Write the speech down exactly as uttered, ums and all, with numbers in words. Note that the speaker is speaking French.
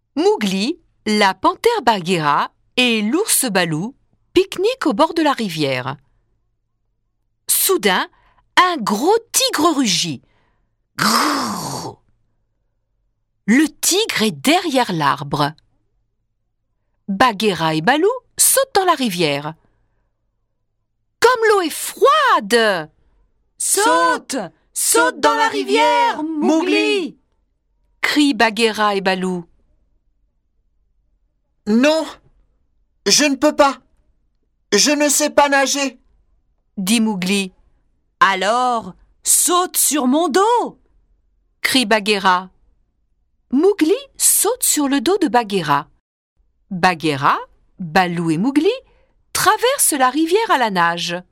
Mowgli, la panthère Bagheera et l'ours Balou pique-niquent au bord de la rivière. Soudain, un gros tigre rugit. Grrr. Le tigre est derrière l'arbre. Bagheera et Balou sautent dans la rivière. Comme l'eau est froide! Saute! Saute dans la rivière, Mowgli! crient Bagheera et Balou. Non, je ne peux pas. Je ne sais pas nager, dit Mowgli. Alors, saute sur mon dos! crie Bagheera. Mowgli saute sur le dos de Bagheera. Bagheera, Balou et Mowgli traversent la rivière à la nage.